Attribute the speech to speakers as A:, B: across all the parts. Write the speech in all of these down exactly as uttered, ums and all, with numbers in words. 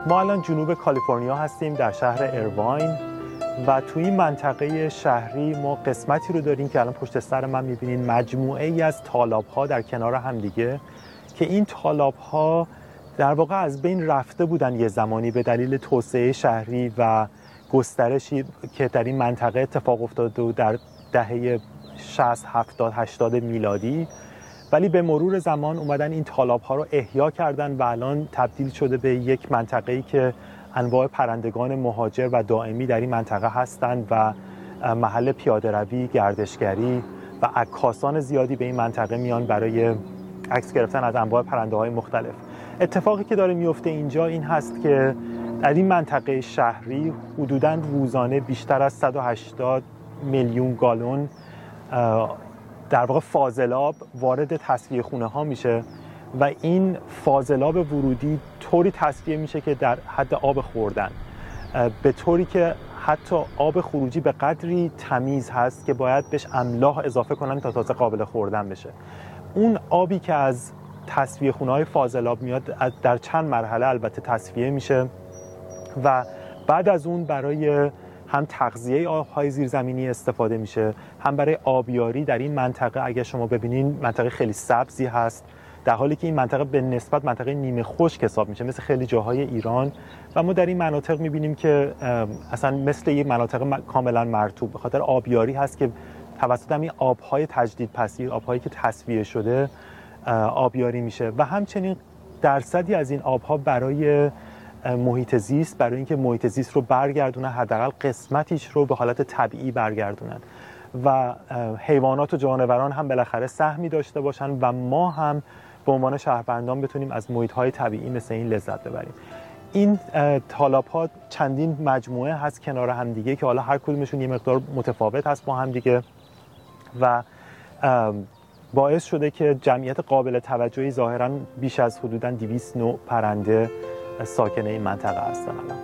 A: ما الان جنوب کالیفرنیا هستیم در شهر ایرواین و توی این منطقه شهری ما قسمتی رو داریم که الان پشت سر من می‌بینین، مجموعه ای از تالاب‌ها در کنار هم دیگه که این تالاب‌ها در واقع از بین رفته بودن یه زمانی به دلیل توسعه شهری و گسترشی که در این منطقه اتفاق افتاده بود در دهه شصت، هفتاد، هشتاد میلادی، ولی به مرور زمان اومدن این تالاب‌ها رو احیا کردن و الان تبدیل شده به یک منطقه‌ای که انواع پرندگان مهاجر و دائمی در این منطقه هستند و محل پیاده‌روی، گردشگری و عکاسان زیادی به این منطقه میان برای عکس گرفتن از انواع پرنده‌های مختلف. اتفاقی که داره میفته اینجا این هست که در این منطقه شهری حدوداً روزانه بیشتر از صد و هشتاد میلیون گالون در واقع فاضلاب وارد تصفیه خونه ها میشه و این فاضلاب ورودی طوری تصفیه میشه که در حد آب خوردن، به طوری که حتی آب خروجی به قدری تمیز هست که باید بهش املاح اضافه کنن تا تازه قابل خوردن بشه. اون آبی که از تصفیه خونه های فاضلاب میاد در چند مرحله البته تصفیه میشه و بعد از اون برای هم تغذیه آب‌های زیرزمینی استفاده میشه، هم برای آبیاری در این منطقه. اگه شما ببینین منطقه خیلی سبزی هست، در حالی که این منطقه به نسبت منطقه نیمه خشک حساب میشه مثل خیلی جاهای ایران و ما در این مناطق میبینیم که اصلا مثل یک مناطق کاملا مرطوب به خاطر آبیاری هست که توسط همین آب‌های تجدیدپذیر، آب‌هایی که تصفیه شده آبیاری میشه و همچنین درصدی از این آب‌ها برای محیط زیست، برای اینکه محیط زیست رو برگردونن، حداقل قسمتیش رو به حالت طبیعی برگردونن و حیوانات و جانوران هم بالاخره سهمی داشته باشن و ما هم به عنوان شهروندان بتونیم از محیط‌های طبیعی مثل این لذت ببریم. این تالاب‌ها چندین مجموعه هست کنار هم دیگه که حالا هر کدومشون یه مقدار متفاوت هست با هم دیگه و باعث شده که جمعیت قابل توجهی ظاهراً بیش از حدوداً دویست نوع پرنده ساکن این منطقه هستن الان.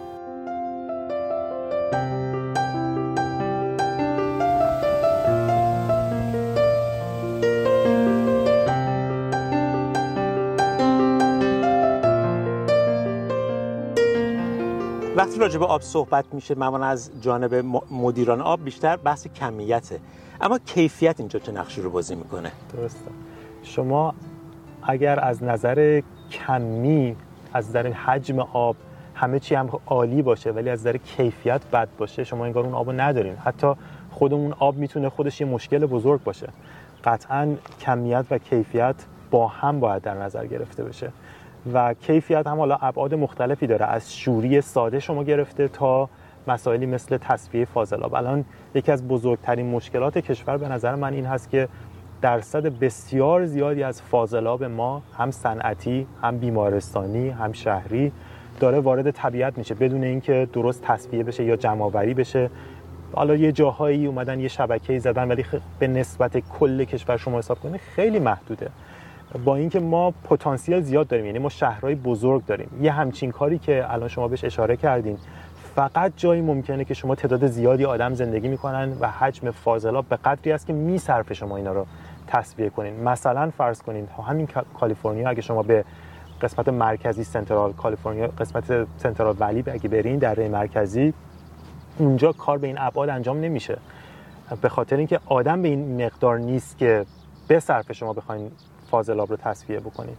B: وقتی راجع به آب صحبت میشه معمولا از جانب مدیران آب بیشتر بحث کمیته، اما کیفیت اینجا چه نقشی رو بازی میکنه؟
A: درسته. شما اگر از نظر کمی، از نظر حجم آب همه چی هم عالی باشه ولی از نظر کیفیت بد باشه، شما انگار اون آبو ندارین. حتی خود اون آب میتونه خودش یه مشکل بزرگ باشه. قطعاً کمیت و کیفیت با هم باید در نظر گرفته بشه و کیفیت هم حالا ابعاد مختلفی داره، از شوری ساده شما گرفته تا مسائلی مثل تصفیه فاضلاب. الان یکی از بزرگترین مشکلات کشور به نظر من این هست که درصد بسیار زیادی از فاضلاب ما هم صنعتی، هم بیمارستانی، هم شهری داره وارد طبیعت میشه بدون اینکه درست تصفیه بشه یا جمع‌آوری بشه. حالا یه جاهایی اومدن یه شبکه‌ای زدن ولی به نسبت کل کشور شما حساب کنید خیلی محدوده. با اینکه ما پتانسیل زیاد داریم، یعنی ما شهرهای بزرگ داریم، یه همچین کاری که الان شما بهش اشاره کردین فقط جایی ممکنه که شما تعداد زیادی آدم زندگی میکنن و حجم فاضلاب به قدری است که میصرفه شما اینا رو تصفیه کنین. مثلا فرض کنین همین کالیفرنیا، اگه شما به قسمت مرکزی سنترال کالیفرنیا، قسمت سنترال ولی اگه برین دره مرکزی، اونجا کار به این ابعاد انجام نمیشه به خاطر اینکه آدم به این مقدار نیست که بصرفه شما بخواید فاضلاب رو تصفیه بکنید.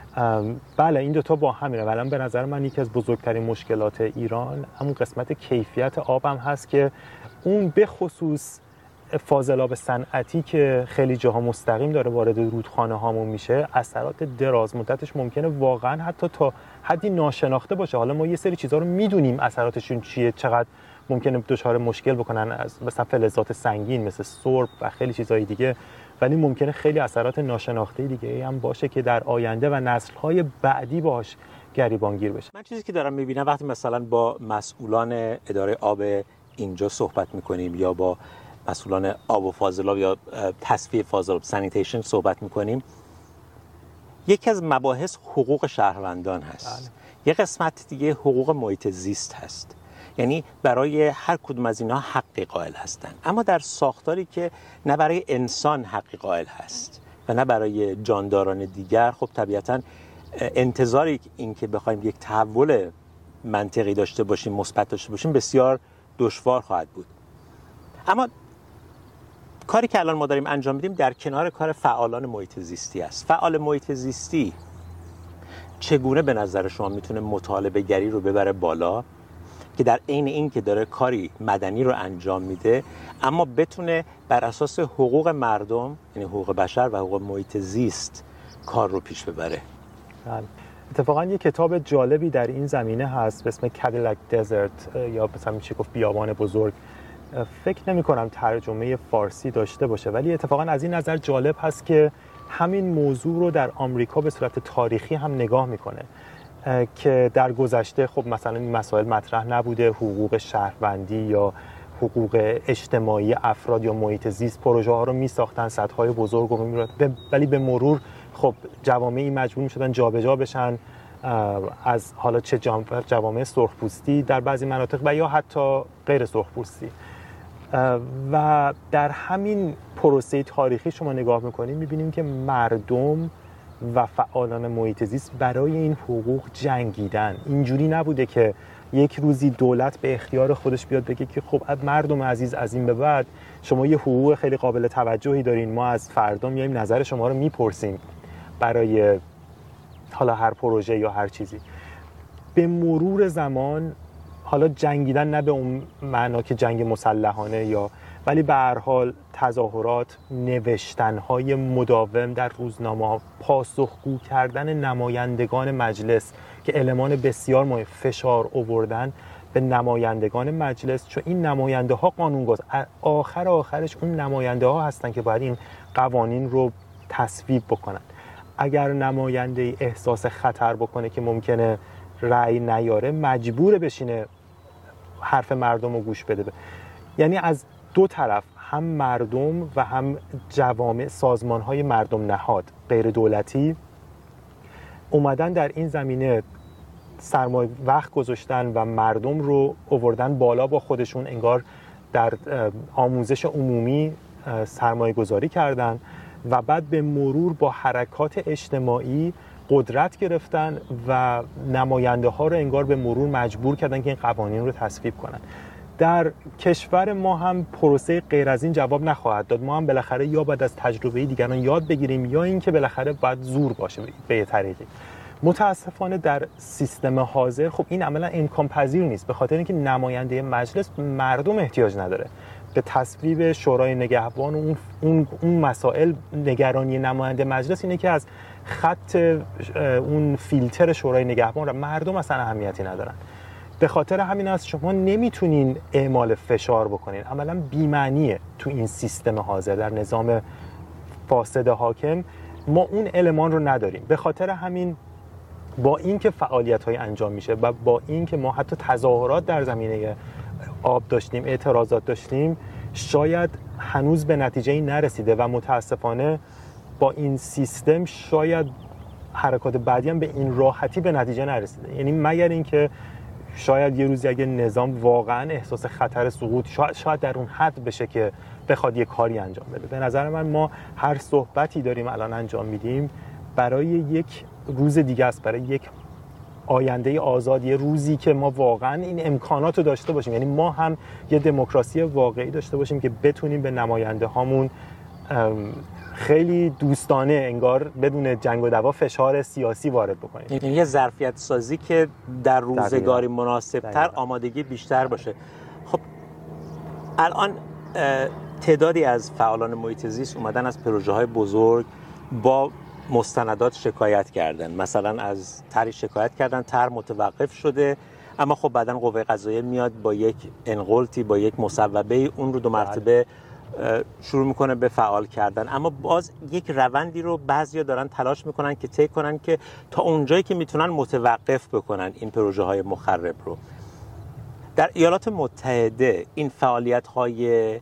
A: بله این دوتا با همینه. ولی به نظر من یکی از بزرگترین مشکلات ایران همون قسمت کیفیت آب هم هست که اون به خصوص فاضلاب صنعتی که خیلی جاها مستقیم داره وارد رودخانه هامون میشه، اثرات دراز مدتش ممکنه واقعا حتی تا حدی ناشناخته باشه. حالا ما یه سری چیزا رو میدونیم اثراتشون چیه، چقدر ممکنه دچار مشکل بکنن، از مثلا فلزات سنگین مثل سرب و خیلی چیزهای دیگه، ولی ممکنه خیلی اثرات ناشناخته دیگه هم باشه که در آینده و نسل‌های بعدی باهاش گریبانگیر بشه.
B: من چیزی که دارم می‌بینم وقتی مثلا با مسئولان اداره آب اینجا صحبت می‌کنیم یا با مسئولان آب و فاضلاب یا تصفیه فاضلاب سانیتیشن صحبت می‌کنیم، یکی از مباحث حقوق شهروندان هست. بله. یه قسمت دیگه حقوق محیط زیست هست. یعنی برای هر کدوم از اینها حقی قائل هستن، اما در ساختاری که نه برای انسان حقی قائل هست و نه برای جانداران دیگر، خب طبیعتاً انتظاری این که بخوایم یک تحول منطقی داشته باشیم، مثبت داشته باشیم، بسیار دشوار خواهد بود. اما کاری که الان ما داریم انجام میدیم در کنار کار فعالان محیط زیستی است. فعال محیط زیستی چگونه به نظر شما میتونه مطالبه گری رو ببره بالا که در عین این که داره کاری مدنی رو انجام میده اما بتونه بر اساس حقوق مردم، یعنی حقوق بشر و حقوق محیط زیست، کار رو پیش ببره؟
A: اتفاقا یه کتاب جالبی در این زمینه هست به اسم کادیلاک دزرت یا مثلا میشه گفت بیابان بزرگ. فکر نمی کنم ترجمه فارسی داشته باشه، ولی اتفاقا از این نظر جالب هست که همین موضوع رو در آمریکا به صورت تاریخی هم نگاه میکنه که در گذشته خب مثلا این مسائل مطرح نبوده، حقوق شهروندی یا حقوق اجتماعی افراد یا محیط زیست، پروژه ها رو می ساختن، سدهای بزرگ رو می، ولی به مرور خب جوامعی مجبور می شدن جابجا بشن از حالا چه جوامع سرخپوستی در بعضی مناطق و یا حتی غیر سرخپوستی. و در همین پروسه تاریخی شما نگاه میکنیم میبینیم که مردم و فعالان محیط زیست برای این حقوق جنگیدن. اینجوری نبوده که یک روزی دولت به اختیار خودش بیاد بگه که خب مردم عزیز از این به بعد شما یه حقوق خیلی قابل توجهی دارین، ما از فردا میایم نظر شما رو میپرسیم برای حالا هر پروژه یا هر چیزی. به مرور زمان حالا جنگیدن نه به اون معنا که جنگ مسلحانه یا، ولی به هر حال تظاهرات، نوشتن‌های مداوم در روزنامه‌ها، پاسخگو کردن نمایندگان مجلس که المان بسیار مهم، فشار آوردن به نمایندگان مجلس، چون این نماینده ها قانونگذار، آخر آخرش اون نماینده ها هستن که باید این قوانین رو تصویب بکنن. اگر نماینده احساس خطر بکنه که ممکنه رأی نیاره، مجبور بشینه حرف مردم رو گوش بده. یعنی از دو طرف، هم مردم و هم جوامع، سازمان‌های مردم نهاد غیر دولتی اومدن در این زمینه سرمایه وقت گذاشتن و مردم رو آوردن بالا با خودشون، انگار در آموزش عمومی سرمایه گذاری کردن و بعد به مرور با حرکات اجتماعی قدرت گرفتن و نماینده ها رو انگار به مرور مجبور کردن که این قوانین رو تصویب کنن. در کشور ما هم پروسه غیر از این جواب نخواهد داد. ما هم بالاخره یا باید از تجربه دیگران یاد بگیریم یا اینکه بالاخره باید زور باشه به یه طریقی. متاسفانه در سیستم حاضر خب این عملا امکان پذیر نیست، به خاطر اینکه نماینده مجلس مردم احتیاج نداره به تصویب شورای نگهبان و اون اون اون مسائل. نگرانی نماینده مجلس اینه که از خط اون فیلتر شورای نگهبان را مردم اصلا اهمیتی ندارن. به خاطر همین است شما نمیتونین اعمال فشار بکنین. عملا بی‌معنیه تو این سیستم حاضر، در نظام فاسد حاکم ما اون المان رو نداریم. به خاطر همین با اینکه فعالیت‌های انجام میشه و با اینکه ما حتی تظاهرات در زمینه آب داشتیم، اعتراضات داشتیم، شاید هنوز به نتیجه‌ای نرسیده و متاسفانه با این سیستم شاید حرکات بعدی هم به این راحتی به نتیجه نرسیده. یعنی مگر اینکه شاید یه روزی اگه نظام واقعا احساس خطر سقوط، شاید, شاید در اون حد بشه که بخواد یه کاری انجام بده. به نظر من ما هر صحبتی داریم الان انجام میدیم برای یک روز دیگه است، برای یک آینده آزاد، یه روزی که ما واقعا این امکانات رو داشته باشیم. یعنی ما هم یه دموکراسی واقعی داشته باشیم که بتونیم به نماینده هامون خیلی دوستانه انگار بدون جنگ و دعوا فشار سیاسی وارد بکنیم.
B: یعنی یه ظرفیت سازی که در روزگاری مناسب‌تر آمادگی بیشتر باشه. خب الان تعدادی از فعالان محیط زیست اومدن از پروژه‌های بزرگ با مستندات شکایت کردن. مثلا از طرح شکایت کردن، طرح متوقف شده، اما خب بعداً قوه قضاییه میاد با یک انقلتی، با یک مصوبه اون رو دو مرتبه شروع میکنه به فعال کردن. اما باز یک روندی رو بعضیا دارن تلاش میکنن که طی کنن که تا اونجایی که میتونن متوقف بکنن این پروژه های مخرب رو. در ایالات متحده این فعالیت های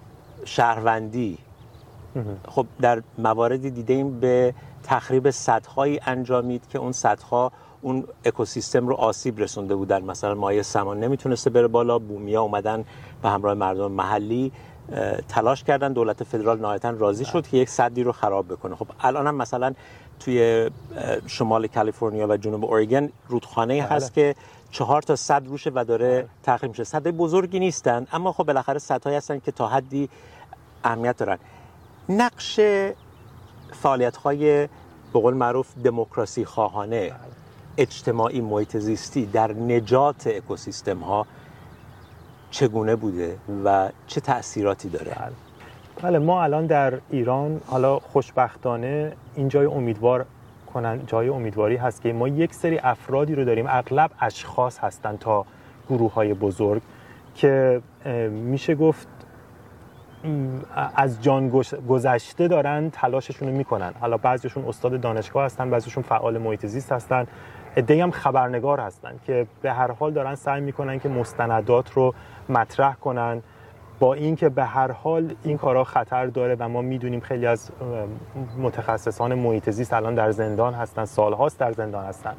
B: شهروندی خب در مواردی دیدیم به تخریب سدهایی انجامید که اون سدها اون اکوسیستم رو آسیب رسونده بودن. مثلا مایع سمان نمیتونسته بره بالا، بومیا اومدن به همراه مردم محلی تلاش کردن، دولت فدرال نهایتاً راضی شد که یک سدی رو خراب بکنه. خب الان هم مثلا توی شمال کالیفرنیا و جنوب اورگن رودخانه‌ای هست که چهار تا صد روشه و داره تخریب میشه. صدای بزرگی نیستن، اما خب بالاخره صدهایی هستن که تا حدی اهمیت دارن. نقش فعالیت‌های به قول معروف دموکراسی خواهانه، اجتماعی، محیط زیستی در نجات اکوسیستم‌ها چگونه بوده و چه تأثیراتی داره؟
A: بله. بله ما الان در ایران حالا خوشبختانه این جای امیدوار کنن جای امیدواری هست که ما یک سری افرادی رو داریم، اغلب اشخاص هستن تا گروه‌های بزرگ که میشه گفت از جان گذشته دارن تلاششون رو میکنن. حالا بعضیشون استاد دانشگاه هستن، بعضیشون فعال محیط زیست هستن، عده‌ای هم خبرنگار هستن که به هر حال دارن سعی میکنن که مستندات رو مطرح کنن، با اینکه به هر حال این کارا خطر داره و ما میدونیم خیلی از متخصصان محیط زیست الان در زندان هستن، سالهاست در زندان هستن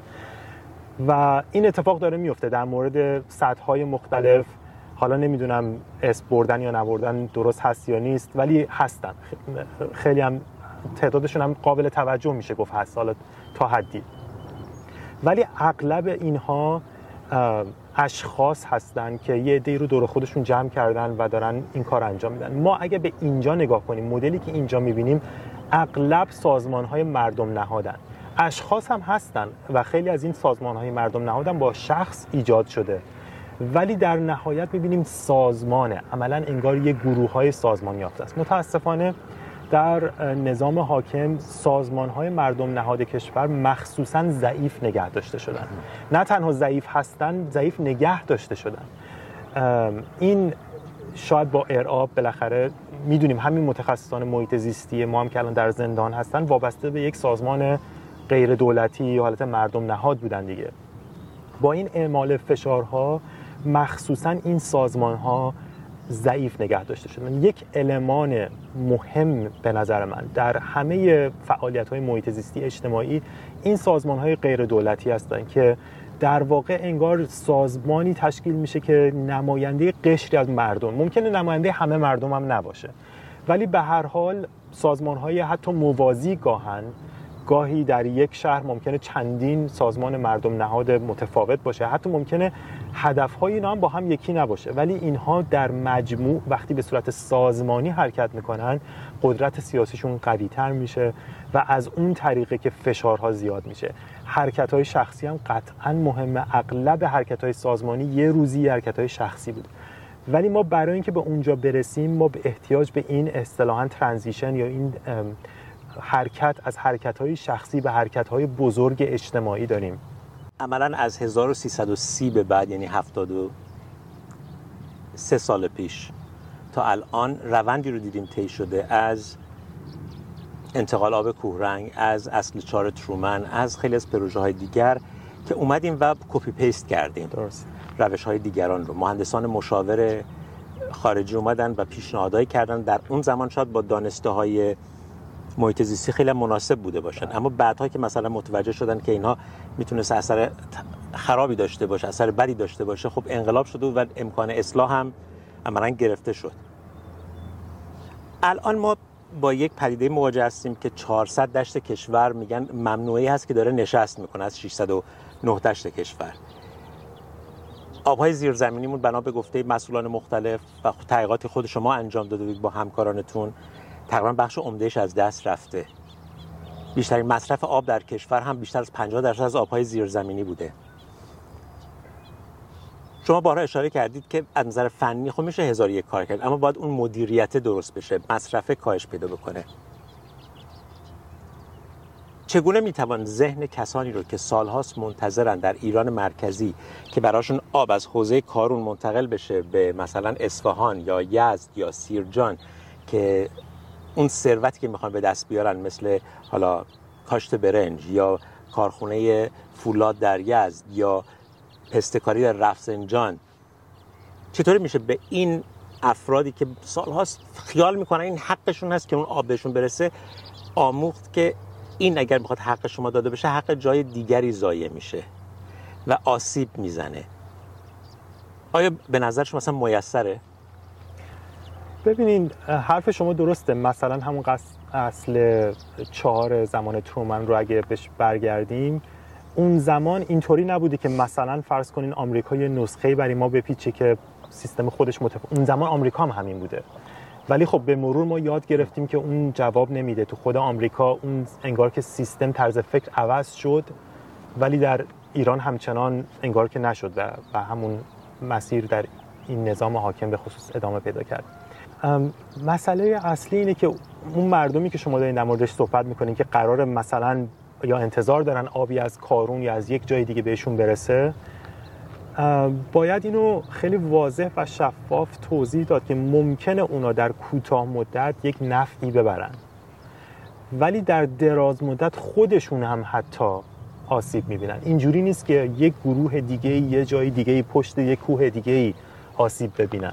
A: و این اتفاق داره میفته در مورد سطح‌های مختلف. حالا نمیدونم اسم بردن یا نبردن درست هست یا نیست، ولی هستن، خیلی هم تعدادشون هم قابل توجه میشه گفت هست حالا تا حدی، ولی اغلب اینها اشخاص هستن که یه عده‌ای رو دور خودشون جمع کردن و دارن این کار انجام میدن. ما اگه به اینجا نگاه کنیم، مدلی که اینجا میبینیم اغلب سازمان‌های مردم نهادن، اشخاص هم هستن و خیلی از این سازمان‌های مردم نهادن با شخص ایجاد شده، ولی در نهایت میبینیم سازمانه، عملاً انگار یک گروه‌های سازمان یافته است. متاسفانه در نظام حاکم سازمان‌های مردم نهاد کشور مخصوصاً ضعیف نگه داشته شدن. نه تنها ضعیف هستن، ضعیف نگه داشته شدن. این شاید با ارعاب بالاخره میدونیم همین متخصصان محیط زیستی ما هم که الان در زندان هستن وابسته به یک سازمان غیر دولتی یا حالت مردم نهاد بودن دیگه. با این اعمال فشارها مخصوصاً این سازمان‌ها ضعیف نگه داشته شدن. یک المان مهم به نظر من در همه فعالیت‌های محیط زیستی اجتماعی این سازمان‌های غیر دولتی هستند که در واقع انگار سازمانی تشکیل میشه که نماینده قشری از مردم، ممکنه نماینده همه مردم هم نباشه، ولی به هر حال سازمان‌های حتی موازی گاهن، گاهی در یک شهر ممکنه چندین سازمان مردم نهاد متفاوت باشه، حتی ممکنه هدف‌های اینا هم با هم یکی نباشه، ولی اینها در مجموع وقتی به صورت سازمانی حرکت میکنن قدرت سیاسیشون قوی‌تر میشه و از اون طریقه که فشارها زیاد میشه. حرکت‌های شخصی هم قطعاً مهمه، اغلب حرکت‌های سازمانی یه روزی حرکت‌های شخصی بود، ولی ما برای اینکه به اونجا برسیم ما به احتیاج به این اصطلاحاً ترانزیشن یا این حرکت از حرکت‌های شخصی به حرکت‌های بزرگ اجتماعی داریم.
B: عملاً از هزار و سیصد و سی به بعد، یعنی هفتاد و سه سال پیش تا الان روندی رو دیدیم طی شده از انتقال آب کوهرنگ، از اصل چهار ترومن، از خیلی از پروژه‌های دیگر که اومدیم و کپی پیست کردیم.
A: درست.
B: روش‌های دیگران رو مهندسان مشاور خارجی اومدن و پیشنهادایی کردن، در اون زمان شاید با دانسته‌های محیط زیستی خیلی مناسب بوده باشن، اما بعدها که مثلا متوجه شدن که اینها میتونست اثر خرابی داشته باشه، اثر بدی داشته باشه، خب انقلاب شده و امکان اصلاح هم عملاً گرفته شد. الان ما با یک پدیده مواجه هستیم که چهارصد دشت کشور میگن ممنوعی هست که داره نشست میکنه از ششصد و نه دشت کشور. آبهای زیرزمینیمون بنا به گفته مسئولان مختلف و تحقیقاتی خود شما انجام داده بود با همکارانتون تقریبا بخش عمدهش از دست رفته. بیشترین مصرف آب در کشور هم بیشتر از پنجاه درصد از آبهای زیرزمینی بوده. شما بارها اشاره کردید که از نظر فنی خب میشه هزار یک کار کرد، اما باید اون مدیریت درست بشه، مصرف کاهش پیدا بکنه. چگونه میتوان ذهن کسانی رو که سالهاست منتظرن در ایران مرکزی که براشون آب از حوزه کارون منتقل بشه به مثلا اصفهان یا یزد یا سیرجان که اون ثروتی که میخوان به دست بیارن مثل حالا کاشت برنج یا کارخونه فولاد در یزد یا پستکاری در رفسنجان، چطوری میشه به این افرادی که سالهاست خیال میکنن این حقشون هست که اون آب بهشون برسه آموخت که این اگر بخواد حق شما داده بشه حق جای دیگری ضایع میشه و آسیب میزنه؟ آیا به نظر شما مثلا میسره؟
A: ببینید حرف شما درسته. مثلا همون اصل چهار زمان ترومن رو اگه بهش برگردیم، اون زمان اینطوری نبوده که مثلا فرض کنین آمریکا یه نسخه‌ای برای ما بپیچه که سیستم خودش متفاوت. اون زمان آمریکا هم همین بوده، ولی خب به مرور ما یاد گرفتیم که اون جواب نمیده. تو خود آمریکا اون انگار که سیستم طرز فکر عوض شد، ولی در ایران همچنان انگار که نشد و, و همون مسیر در این نظام حاکم به خصوص ادامه پیدا کرد. مسئله اصلی اینه که اون مردمی که شما دارین در موردش صحبت میکنین که قرار مثلا یا انتظار دارن آبی از کارون یا از یک جای دیگه بهشون برسه، باید اینو خیلی واضح و شفاف توضیح داد که ممکنه اونا در کوتاه مدت یک نفعی ببرن، ولی در دراز مدت خودشون هم حتی آسیب میبینن. اینجوری نیست که یک گروه دیگه یه جای دیگه پشت یک کوه دیگه آسیب ببینن.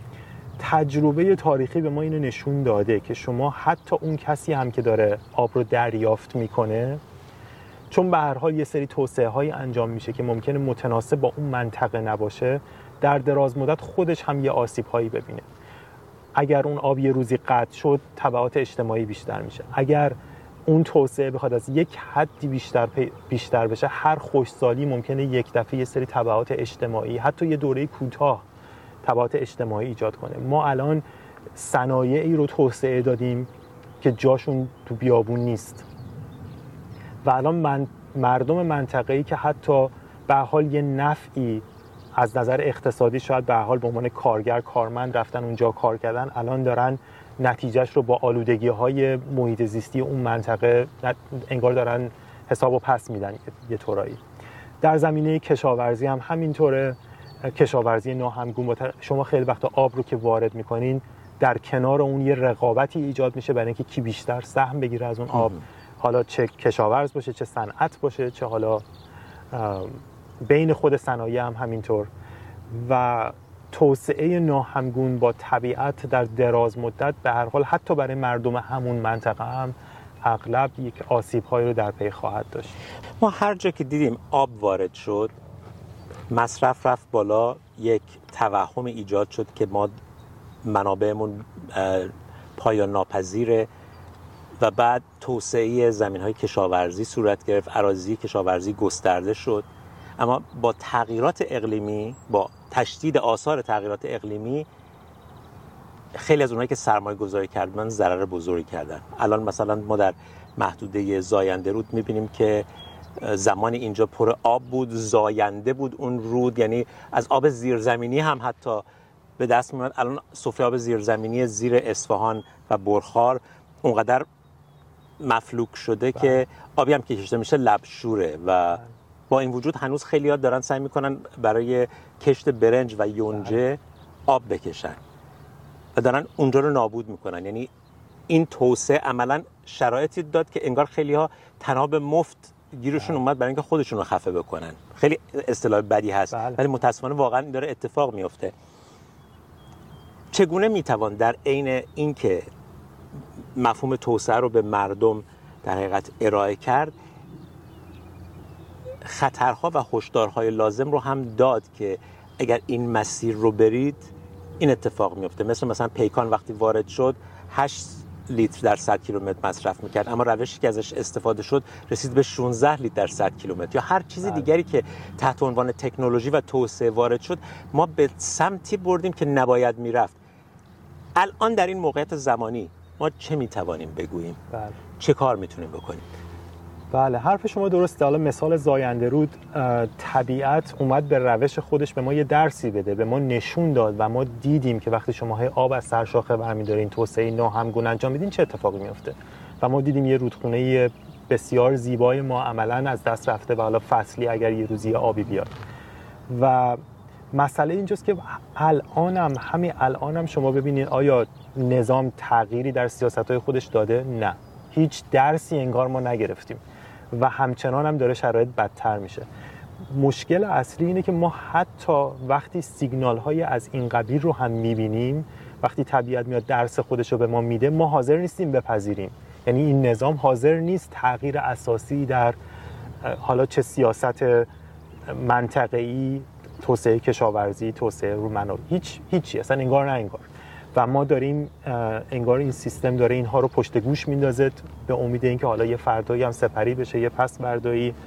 A: تجربه تاریخی به ما اینو نشون داده که شما حتی اون کسی هم که داره آب رو دریافت میکنه، چون به هر حال یه سری توسعه های انجام میشه که ممکنه متناسب با اون منطقه نباشه، در دراز مدت خودش هم یه آسیب هایی ببینه. اگر اون آب یه روزی قطع شد، تبعات اجتماعی بیشتر میشه. اگر اون توسعه بخواد از یک حدی بیشتر بیشتر بشه، هر خشکسالی ممکنه یک دفعه یه سری تبعات اجتماعی، حتی یه دوره کوتاه تبعات اجتماعی ایجاد کنه. ما الان صنایعی رو توسعه دادیم که جاشون تو بیابون نیست و الان من مردم منطقه‌ای که حتی به حال یه نفعی از نظر اقتصادی شاید به حال به عنوان کارگر کارمند رفتن اونجا کار کردن، الان دارن نتیجهش رو با آلودگی‌های محیط زیستی اون منطقه انگار دارن حسابو پس میدن یه طورایی. در زمینه کشاورزی هم همینطوره. کشاورزی ناهمگون با شما خیلی وقتا آب رو که وارد میکنین، در کنار اون یه رقابتی ایجاد میشه برای اینکه کی بیشتر سهم بگیره از اون آب، حالا چه کشاورز باشه، چه صنعت باشه، چه حالا بین خود صنایع هم همینطور. و توسعه ناهمگون با طبیعت در دراز مدت به هر حال حتی برای مردم همون منطقه هم اغلب یک آسیب‌هایی رو در پی خواهد داشت.
B: ما هر جا که دیدیم آب وارد شد، مصرف رفت بالا، یک توهم ایجاد شد که ما منابعمون پایان ناپذیره و بعد توسعه زمین‌های کشاورزی صورت گرفت، اراضی کشاورزی گسترده شد. اما با تغییرات اقلیمی، با تشدید آثار تغییرات اقلیمی، خیلی از اونایی که سرمایه گذاری کردن ضرر بزرگی کردن. الان مثلا ما در محدوده زاینده رود می‌بینیم که زمان اینجا پر آب بود، زاینده بود اون رود، یعنی از آب زیرزمینی هم حتی به دست میاد. الان سفره آب زیرزمینی زیر اصفهان و برخار اونقدر مفلوک شده بله. که آبی هم که کشته میشه لبشوره و با این وجود هنوز خیلی‌ها دارن سعی میکنن برای کشت برنج و یونجه آب بکشن و دارن اونجا رو نابود میکنن. یعنی این توسعه عملا شرایطی داد که انگار خیلی‌ها تناب مفت گیرشون اومد برای اینکه خودشون رو خفه بکنن. خیلی اصطلاح بدی هست ولی بله. متاسفانه واقعا این داره اتفاق میفته. چگونه میتوان در عین اینکه مفهوم توسعه رو به مردم در حقیقت ارائه کرد، خطرها و هشدارهای لازم رو هم داد که اگر این مسیر رو برید این اتفاق میفته؟ مثل مثلا پیکان وقتی وارد شد هشت لیتر در صد کیلومتر مصرف میکرد، اما روشی که ازش استفاده شد رسید به شانزده لیتر در صد کیلومتر. یا هر چیز دیگری که تحت عنوان تکنولوژی و توسعه وارد شد، ما به سمتی بردیم که نباید میرفت. الان در این موقعیت زمانی ما چه میتوانیم بگوییم؟
A: بله.
B: چه کار میتونیم بکنیم؟
A: بله، حرف شما درسته. حالا مثال زاینده رود، طبیعت اومد به روش خودش به ما یه درسی بده، به ما نشون داد و ما دیدیم که وقتی شما های آب از سرشاخه برمی‌دارین، توسعه ناهمگون انجام میدین، چه اتفاقی میفته. و ما دیدیم یه رودخونه بسیار زیبای ما عملاً از دست رفته و حالا فصلی اگر یه روزی آبی بیاد. و مسئله اینجاست که الانم همین الانم شما ببینید آیا نظام تغییری در سیاست‌های خودش داده؟ نه. هیچ درسی انگار ما نگرفتیم و همچنان هم داره شرایط بدتر میشه. مشکل اصلی اینه که ما حتی وقتی سیگنال های از این قبیل رو هم میبینیم، وقتی طبیعت میاد درس خودش رو به ما میده، ما حاضر نیستیم بپذیریم. یعنی این نظام حاضر نیست تغییر اساسی در حالا چه سیاست منطقه‌ای، توسعه کشاورزی، توسعه رو منابع، هیچ هیچی اصلا انگار نه انگار. و ما داریم انگار این سیستم داره اینها رو پشت گوش میندازه به امید اینکه حالا یه فردایی هم سپری بشه، یه پس بردایی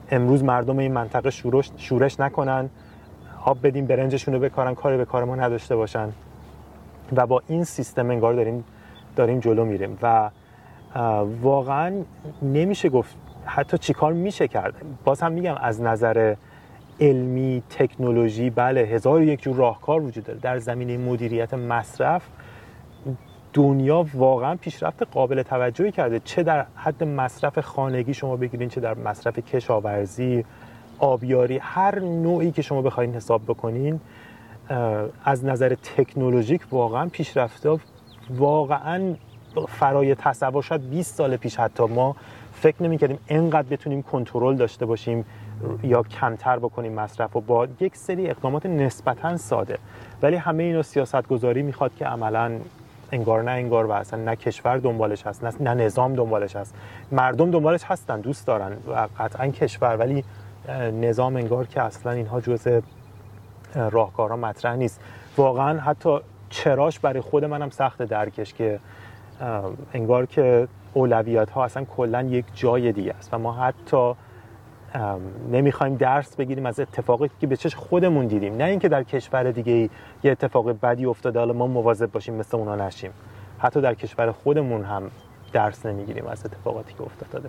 A: امروز مردم این منطقه شورش شورش نکنن، آب بدیم برنجشون رو بکارن، کاری به کار ما نداشته باشن و با این سیستم انگار داریم داریم جلو میریم و واقعا نمیشه گفت حتی چیکار میشه کرد. باز هم میگم از نظر علمی تکنولوژی بله هزار و یک جور راهکار وجود داره. در زمینه مدیریت مصرف دنیا واقعا پیشرفت قابل توجهی کرده، چه در حد مصرف خانگی شما بگیرین، چه در مصرف کشاورزی، آبیاری، هر نوعی که شما بخواید حساب بکنین از نظر تکنولوژیک واقعا پیشرفته واقعا فرای تصور. شاید بیست سال پیش حتی ما فکر نمی‌کردیم اینقدر بتونیم کنترل داشته باشیم یا کمتر بکنیم مصرف و با یک سری اقدامات نسبتاً ساده، ولی همه اینا سیاست‌گذاری میخواد که عملاً انگار نه انگار و اصلا نه کشور دنبالش هست نه, نه نظام دنبالش هست. مردم دنبالش هستن، دوست دارن و قطعاً کشور، ولی نظام انگار که اصلا اینها جزء راهکارها مطرح نیست. واقعاً حتی چراش برای خود منم سخت درکش که انگار که اولویت ها اصلا کلا یک جای دیگه است و ما حتی نمیخوایم درس بگیریم از اتفاقی که به چشم خودمون دیدیم، نه اینکه در کشور دیگه یه اتفاق بدی افتاده حالا ما مواظب باشیم مثل اونا نشیم. حتی در کشور خودمون هم درس نمیگیریم از اتفاقاتی که افتاده.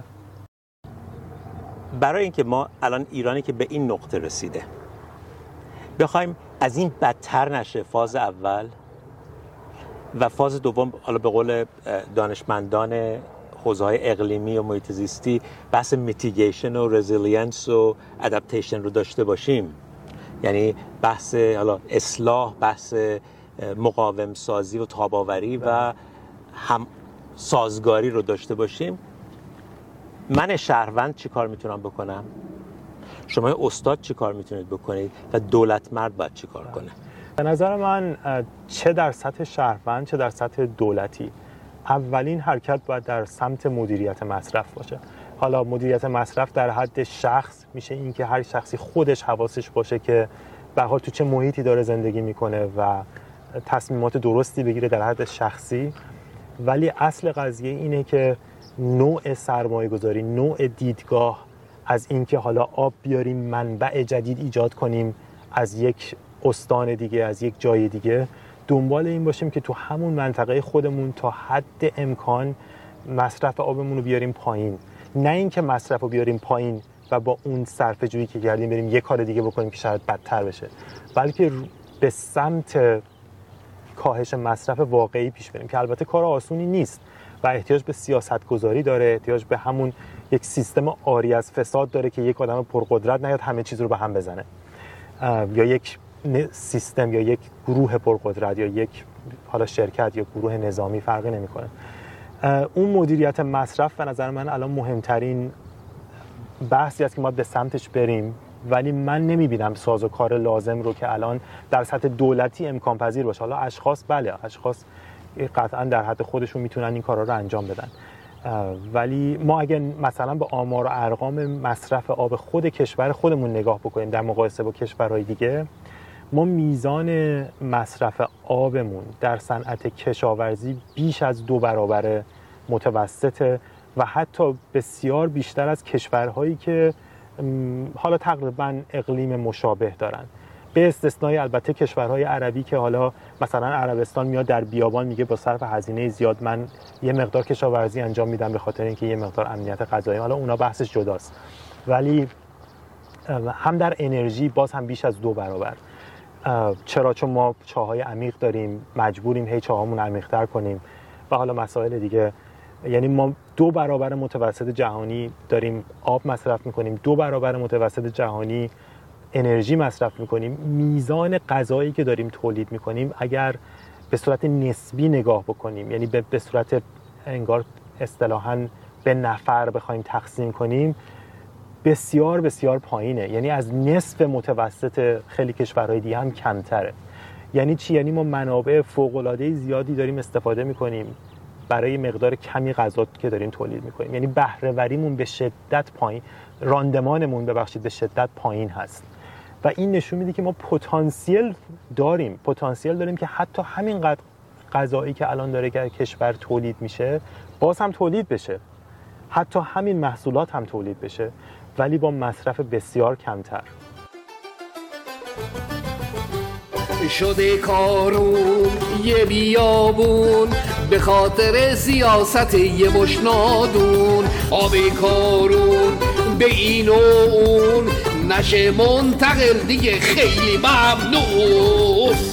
B: برای اینکه ما الان ایرانی که به این نقطه رسیده بخوایم از این بدتر نشه فاز اول و فاز دوم، حالا به قول دانشمندان حوزه‌های اقلیمی و محیط زیستی بحث میتیگیشن و رزیلینس و ادپتیشن رو داشته باشیم، یعنی بحث حالا اصلاح، بحث مقاوم سازی و تاب‌آوری و هم سازگاری رو داشته باشیم، من شهروند چی کار میتونم بکنم؟ شما استاد چی کار میتونید بکنید و دولت مرد باید چی کار کنه؟
A: به نظر من چه در سطح شهروند چه در سطح دولتی اولین حرکت باید در سمت مدیریت مصرف باشه. حالا مدیریت مصرف در حد شخص میشه این که هر شخصی خودش حواسش باشه که به هر حال تو چه محیطی داره زندگی میکنه و تصمیمات درستی بگیره در حد شخصی، ولی اصل قضیه اینه که نوع سرمایه گذاری، نوع دیدگاه از اینکه حالا آب بیاریم منبع جدید ایجاد کنیم از یک استان دیگه از یک جای دیگه، دنبال این باشیم که تو همون منطقه خودمون تا حد امکان مصرف آبمون رو بیاریم پایین، نه اینکه مصرف رو بیاریم پایین و با اون صرفه جویی که کردیم بریم یه کار دیگه بکنیم که شاید بدتر بشه، بلکه به سمت کاهش مصرف واقعی پیش بریم که البته کار آسونی نیست و احتیاج به سیاست گذاری داره، احتیاج به همون یک سیستم عاری از فساد داره که یک آدم پرقدرت نیاد همه چیز رو به هم بزنه، یا یک سیستم یا یک گروه پرقدرت یا یک حالا شرکت یا گروه نظامی فرقی نمیکنه. اون مدیریت مصرف به نظر من الان مهمترین بحثی است که ما به سمتش بریم، ولی من نمیبینم سازوکار لازم رو که الان در سطح دولتی امکان پذیر باشه. حالا اشخاص بله اشخاص قطعا در حد خودشون میتونن این کارا رو انجام بدن، ولی ما اگه مثلا به آمار و ارقام مصرف آب خود کشور خودمون نگاه بکنیم در مقایسه با کشورهای دیگه، ما میزان مصرف آبمون در صنعت کشاورزی بیش از دو برابر متوسطه و حتی بسیار بیشتر از کشورهایی که حالا تقریبا اقلیم مشابه دارن، به استثنای البته کشورهای عربی که حالا مثلا عربستان میاد در بیابان میگه با صرف هزینه زیاد من یه مقدار کشاورزی انجام میدم به خاطر اینکه یه مقدار امنیت غذایی، حالا اونا بحثش جداست، ولی هم در انرژی باز هم بیش از دو برابر. چرا؟ چون ما چاهای عمیق داریم، مجبوریم هی چاهامون عمیق‌تر کنیم و حالا مسائل دیگه، یعنی ما دو برابر متوسط جهانی داریم آب مصرف میکنیم، دو برابر متوسط جهانی انرژی مصرف میکنیم. میزان غذایی که داریم تولید میکنیم اگر به صورت نسبی نگاه بکنیم، یعنی به, به صورت انگار اصطلاحاً به نفر بخوایم تقسیم کنیم، بسیار بسیار پایینه، یعنی از نصف متوسط خیلی کشورهای دیگه هم کمتره. یعنی چی؟ یعنی ما منابع فوق‌العاده زیادی داریم استفاده میکنیم برای مقدار کمی غذا که داریم تولید میکنیم، یعنی بهره وریمون به شدت پایین، راندمانمون ببخشید به شدت پایین هست و این نشون میده که ما پتانسیل داریم پتانسیل داریم که حتی همینقدر غذایی که الان داره که کشور تولید میشه باز هم تولید بشه، حتی همین محصولات هم تولید بشه ولی با مصرف بسیار کمتر.
C: شده کارون یه بیابون به خاطر سیاست یه مشنادون. آب کارون به این و اون نشه منتقل دیگه خیلی ممنون.